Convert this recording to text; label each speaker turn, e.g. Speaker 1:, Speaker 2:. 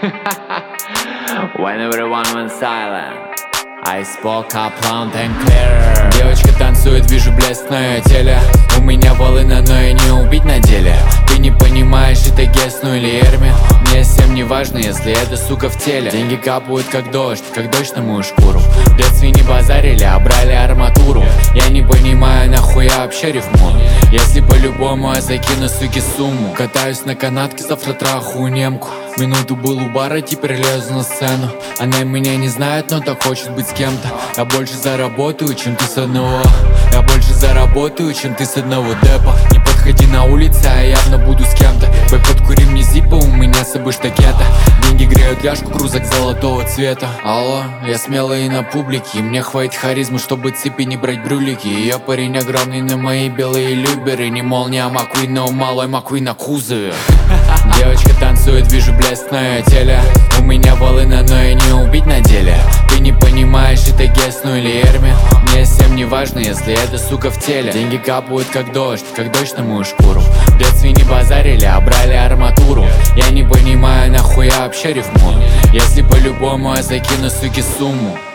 Speaker 1: When everyone went silent, I spoke up loud and clear. Девочка танцует, вижу блеск на ее теле. У меня волына, но и не убить на деле. Ты не понимаешь, это Гесну или Эрми. Мне всем не важно, если это сука в теле. Деньги капают как дождь на мою шкуру. В детстве не базарили, а брали арматуру. Я не понимаю, нахуя вообще рифмую. Если по-любому я закину суки сумму. Катаюсь на канатке, завтра трахаю немку. Минуту был у бара, теперь лезу на сцену. Она меня не знает, но так хочет быть с кем-то. Я больше заработаю, чем ты с одного. Я больше заработаю, чем ты с одного депа. Не подходи на улице, а явно буду с кем-то. Бой, подкури мне зипа, у меня с собой штакета. Деньги греют ляжку, крузак золотого цвета. Алло, я смелый и на публике. И мне хватит харизмы, чтобы цепи не брать брюлики. И я парень огромный на мои белые люберы. Не молния Маккуин, но малой Маккуин на кузове. Девочка танцует, вижу блеск на ее теле. У меня волына, но и не убить на деле. Ты не понимаешь, это Гесну или Эрми. Мне всем не важно, если это сука в теле. Деньги капают как дождь на мою шкуру. В детстве не базарили, а брали арматуру. Я не понимаю, нахуя вообще рифмую. Если по-любому я закину суки сумму.